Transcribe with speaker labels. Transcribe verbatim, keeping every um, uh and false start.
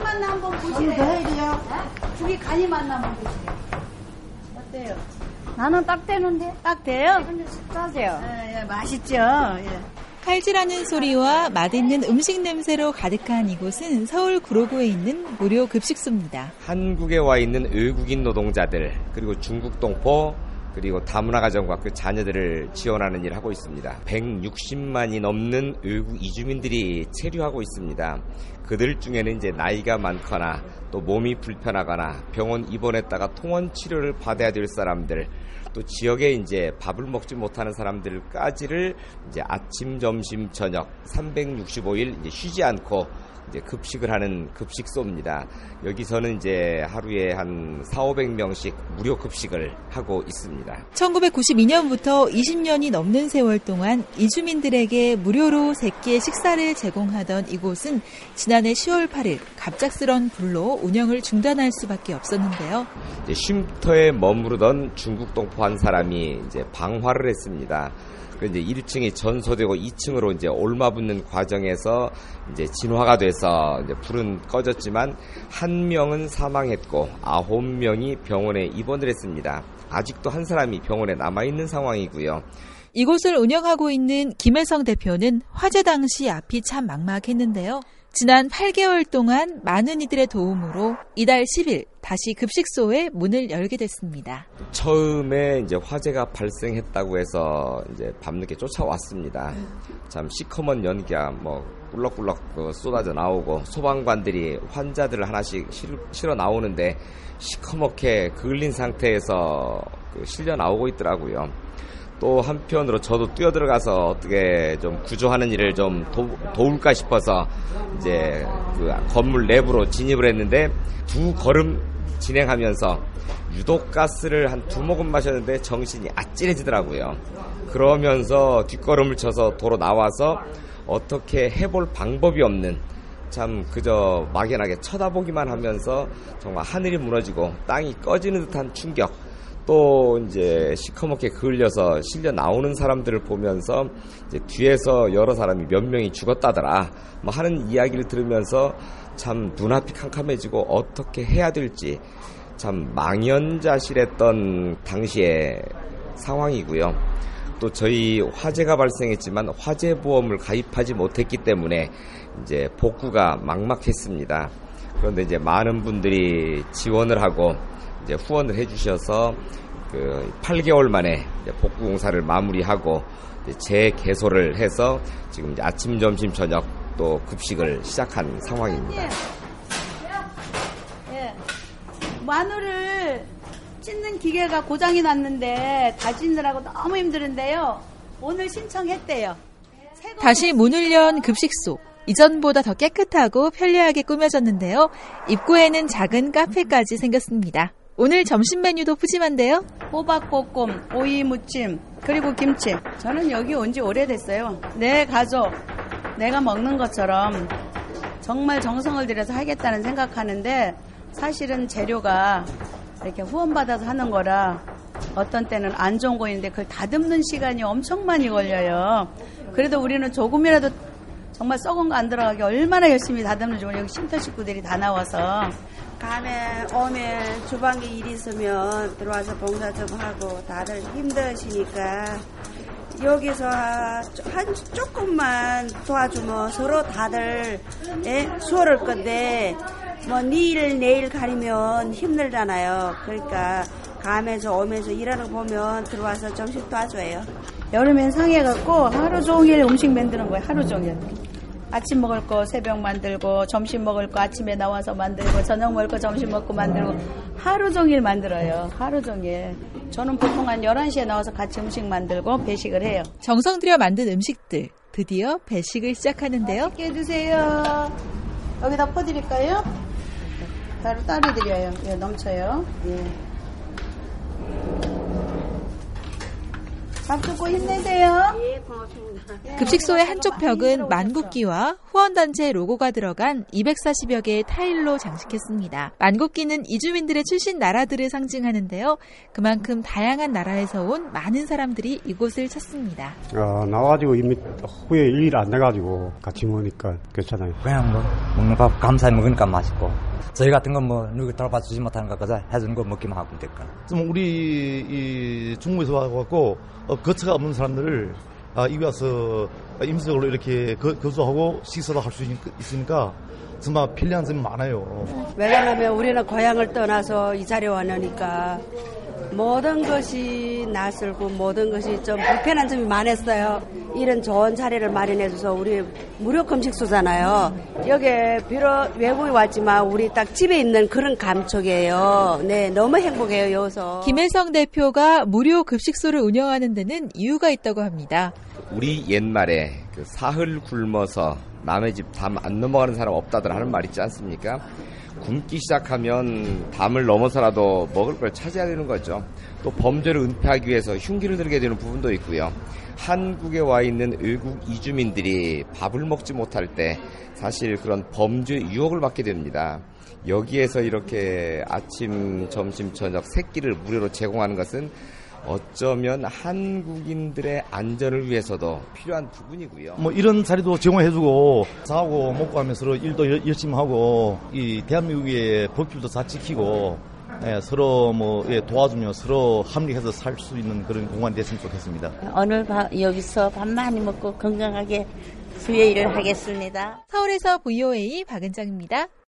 Speaker 1: 맛나 한번 보시래요. 더 해야 돼요. 죽이 간이 맛나 한번 보시래요. 어때요?
Speaker 2: 나는 딱 되는데.
Speaker 1: 딱 돼요?
Speaker 2: 근데 식사세요.
Speaker 1: 예, 예, 맛있죠. 예.
Speaker 3: 칼질하는 소리와 맛있는 음식 냄새로 가득한 이곳은 서울 구로구에 있는 무료 급식소입니다.
Speaker 4: 한국에 와 있는 외국인 노동자들, 그리고 중국 동포, 그리고 다문화 가정과 그 자녀들을 지원하는 일을 하고 있습니다. 백육십만이 넘는 외국 이주민들이 체류하고 있습니다. 그들 중에는 이제 나이가 많거나 또 몸이 불편하거나 병원 입원했다가 통원 치료를 받아야 될 사람들, 또 지역에 이제 밥을 먹지 못하는 사람들까지를 이제 아침, 점심, 저녁 삼백육십오 일 이제 쉬지 않고 이제 급식을 하는 급식소입니다. 여기서는 이제 하루에 한 사오백 명씩 무료 급식을 하고 있습니다.
Speaker 3: 천구백구십이 년부터 이십 년이 넘는 세월 동안 이주민들에게 무료로 세 끼의 식사를 제공하던 이곳은 지난해 시월 팔일 갑작스런 불로 운영을 중단할 수밖에 없었는데요.
Speaker 4: 이제 쉼터에 머무르던 중국 동포 한 사람이 이제 방화를 했습니다. 그 이제 일 층이 전소되고 이 층으로 이제 올마붙는 과정에서 이제 진화가 돼서 이제 불은 꺼졌지만 한 명은 사망했고 아홉 명이 병원에 입원을 했습니다. 아직도 한 사람이 병원에 남아 있는 상황이고요.
Speaker 3: 이곳을 운영하고 있는 김혜성 대표는 화재 당시 앞이 참 막막했는데요. 지난 팔 개월 동안 많은 이들의 도움으로 이달 십 일 다시 급식소에 문을 열게 됐습니다.
Speaker 4: 처음에 이제 화재가 발생했다고 해서 이제 밤늦게 쫓아왔습니다. 참 시커먼 연기가 뭐 꿀럭꿀럭 쏟아져 나오고 소방관들이 환자들을 하나씩 실어 나오는데 시커멓게 그을린 상태에서 실려 나오고 있더라고요. 또 한편으로 저도 뛰어들어가서 어떻게 좀 구조하는 일을 좀 도, 도울까 싶어서 이제 그 건물 내부로 진입을 했는데 두 걸음 진행하면서 유독가스를 한 두 모금 마셨는데 정신이 아찔해지더라고요. 그러면서 뒷걸음을 쳐서 도로 나와서 어떻게 해볼 방법이 없는, 참 그저 막연하게 쳐다보기만 하면서 정말 하늘이 무너지고 땅이 꺼지는 듯한 충격, 또 이제 시커멓게 그을려서 실려 나오는 사람들을 보면서 이제 뒤에서 여러 사람이 몇 명이 죽었다더라 뭐 하는 이야기를 들으면서 참 눈앞이 캄캄해지고 어떻게 해야 될지 참 망연자실했던 당시의 상황이고요. 또 저희 화재가 발생했지만 화재보험을 가입하지 못했기 때문에 이제 복구가 막막했습니다. 그런데 이제 많은 분들이 지원을 하고 이제 후원을 해주셔서 그 팔 개월 만에 이제 복구 공사를 마무리하고 이제 재개소를 해서 지금 이제 아침, 점심, 저녁 또 급식을 시작한 상황입니다.
Speaker 1: 예. 예. 마늘을 찢는 기계가 고장이 났는데 다지느라고 너무 힘드는데요. 오늘 신청했대요.
Speaker 3: 다시 문을 연 급식소. 이전보다 더 깨끗하고 편리하게 꾸며졌는데요. 입구에는 작은 카페까지 생겼습니다. 오늘 점심 메뉴도 푸짐한데요.
Speaker 1: 호박볶음, 오이 무침, 그리고 김치. 저는 여기 온 지 오래됐어요. 내 가족, 내가 먹는 것처럼 정말 정성을 들여서 하겠다는 생각하는데 사실은 재료가 이렇게 후원받아서 하는 거라 어떤 때는 안 좋은 거 있는데 그걸 다듬는 시간이 엄청 많이 걸려요. 그래도 우리는 조금이라도 정말 썩은 거 안 들어가게 얼마나 열심히 다듬는지 모르겠어요. 여기 쉼터 식구들이 다 나와서.
Speaker 5: 밤에 오면 주방에 일 있으면 들어와서 봉사 좀 하고 다들 힘드시니까 여기서 한 조금만 도와주면 서로 다들 예? 수월할 건데 뭐 내일 내일 가리면 힘들잖아요. 그러니까 가면서 오면서 일하는 거 보면 들어와서 점심 도와줘요.
Speaker 1: 여름엔 상해갖고 하루 종일 음식 만드는 거예요. 하루 종일. 아침 먹을 거 새벽 만들고 점심 먹을 거 아침에 나와서 만들고 저녁 먹을 거 점심 먹고 만들고 하루 종일 만들어요. 하루 종일. 저는 보통 한 열한 시에 나와서 같이 음식 만들고 배식을 해요.
Speaker 3: 정성 들여 만든 음식들. 드디어 배식을 시작하는데요.
Speaker 1: 맛있게 해주세요. 여기다 퍼드릴까요? 따로 따로 드려요. 예, 넘쳐요. 예. 밥 줍고 힘내세요.
Speaker 5: 예, 고맙습니다.
Speaker 3: 급식소의 한쪽 벽은 만국기와 후원단체 로고가 들어간 이백사십여 개의 타일로 장식했습니다. 만국기는 이주민들의 출신 나라들을 상징하는데요. 그만큼 다양한 나라에서 온 많은 사람들이 이곳을 찾습니다.
Speaker 6: 어, 나와가지고 이미 후에 일 안 돼가지고 같이 먹으니까 괜찮아요.
Speaker 7: 그냥 뭐 먹는 밥 감사히 먹으니까 맛있고 저희 같은 건 뭐 누구 돌봐 주지 못하는 거 그저 해주는 거 먹기만 하면 될까.
Speaker 8: 좀 우리 이 중국에서 와갖고 어, 거처가 없는 사람들을 아, 이기 와서 임시적으로 이렇게 거, 거주하고 식사도 할 수 있으니까 정말 편리한 점이 많아요.
Speaker 5: 왜냐하면 우리는 고향을 떠나서 이 자리에 왔으니까 모든 것이 낯설고 모든 것이 좀 불편한 점이 많았어요. 이런 좋은 자리를 마련해줘서 우리 무료 금식소잖아요. 여기에 비록 외국에 왔지만 우리 딱 집에 있는 그런 감촉이에요. 네, 너무 행복해요, 여기서.
Speaker 3: 김혜성 대표가 무료 급식소를 운영하는 데는 이유가 있다고 합니다.
Speaker 4: 우리 옛말에 그 사흘 굶어서 남의 집 담 안 넘어가는 사람 없다들 하는 말 있지 않습니까? 굶기 시작하면 담을 넘어서라도 먹을 걸 찾아야 되는 거죠. 또 범죄를 은폐하기 위해서 흉기를 들게 되는 부분도 있고요. 한국에 와 있는 외국 이주민들이 밥을 먹지 못할 때 사실 그런 범죄 유혹을 받게 됩니다. 여기에서 이렇게 아침, 점심, 저녁 세 끼를 무료로 제공하는 것은 어쩌면 한국인들의 안전을 위해서도 필요한 부분이고요.
Speaker 8: 뭐 이런 자리도 제공해주고 자고 먹고 하면서 서로 일도 열심히 하고 이 대한민국의 법규도 잘 지키고 예, 서로 뭐 예, 도와주며 서로 합력해서 살 수 있는 그런 공간이 됐으면 좋겠습니다.
Speaker 9: 오늘 밥, 여기서 밥 많이 먹고 건강하게 수요일을 하겠습니다.
Speaker 3: 서울에서 브이오에이 박은정입니다.